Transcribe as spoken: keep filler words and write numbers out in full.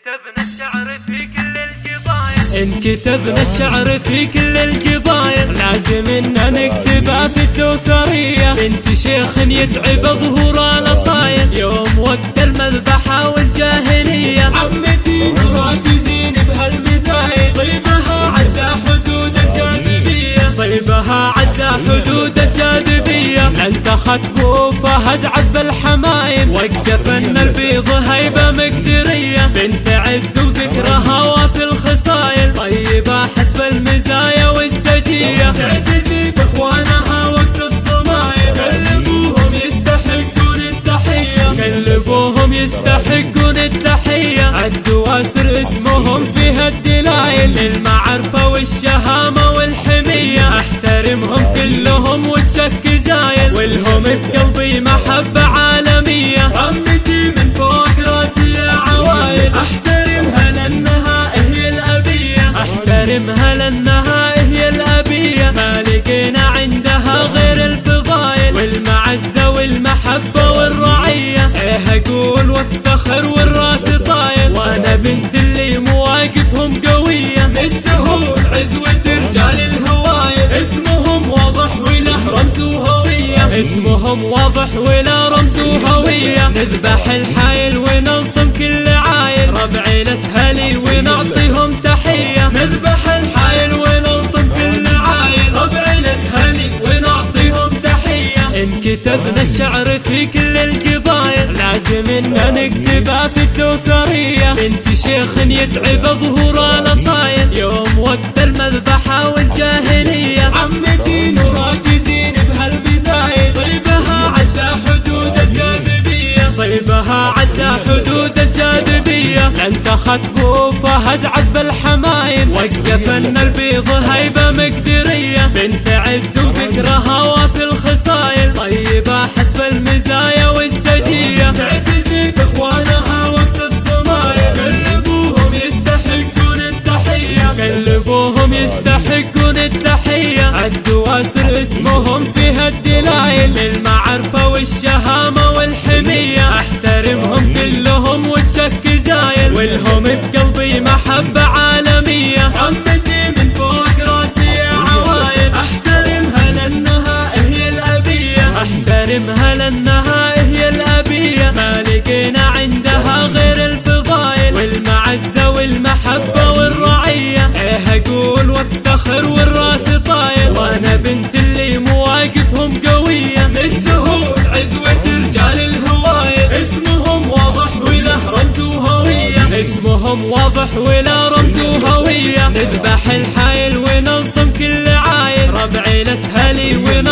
انكتبنا الشعر في كل القبايل انكتبنا الشعر في كل القبايل لازم ان نكتبها في الدوسرية. بنت شيخ يتعب ظهور الاصايل يوم وقت المذبحة والجاهلية. عمتي مراتي زين بهالمثايل طيبها عدى حدود الجاذبية. طيبها عدى حدود الجاذبية. انتخت بو فهد عذب الحمايم وقف ان البيض هيبة مقدرية. بنت عز وذكرها وفي الخصايل طيبة حسب المزايا والسجية. تعتزي باخوانها وقت الصمايل كلبوهم يستحقون التحية. كلبوهم يستحقون التحية. الدواسر اسمهم فيها الدلايل للمعرفة والشهامة والحمية. احترمهم كلهم والشك زايل والهم بقلبي محبة عالمية. عمتي من فوق راسي يا عوايل احترمها لانها هي الابية. احترمها لانها هي الابية. ما لقينا عندها غير الفضايل والمعزة والمحبة والرعية. ايه اقول وافتخر والراس طايل وانا بنت اللي مواقفهم قوية. السهول عزوة رجال الهوايل اسمهم واضح وله رمز وهوية. اسمهم واضح وله رمز وهوية. نذبح الحايل وننصم كل عايل ربعي الاسهلي ونعطيهم تحية. نذبح الحايل وننصم كل عايل ربعي الاسهلي ونعطيهم تحية. انكتبنا الشعر في كل القبايل لازم ان نكتبها في الدوسرية. بنت شيخ يتعب ظهور الاصايل يوم وقت المذبحة والجاهلية. عمتي نوراتي زين بهالبدايل طيبها عدى حدود الجاذبية. طيبها عدى حدود الجاذبية. انتخت بو فهد عذب الحمايم وقف ان البيض هيبة مقدرية. بنت عز وذكرها وفي الخصايل طيبة حسب المزايا والسجية. تعتزي باخوانها وقت الصمايل كلبوهم يستحقون التحية. كلبوهم يستحقون التحية. الدواسر اسمهم فيها الدلايل للمعرفة والشهامة والحمية. احترمهم كلهم والشك زايل والهم بقلبي محبة عالمية. عمتي من فوق راسي يا عوايل احترمها لانها هي الابية. احترمها لانها هي الابية. ما لقينا عندها غير الفضايل والمعزة والمحبة والرعية. ايه اقول وافتخر والراس طايل وانا بنت اللي مواقفهم قوية. السهول عزوة رجال الهوايل اسمهم واضح وله رمز وهوية. اسمهم واضح وله رمز وهوية. نذبح الحايل وننصم كل عايل ربعي الاسهلي ونعطيهم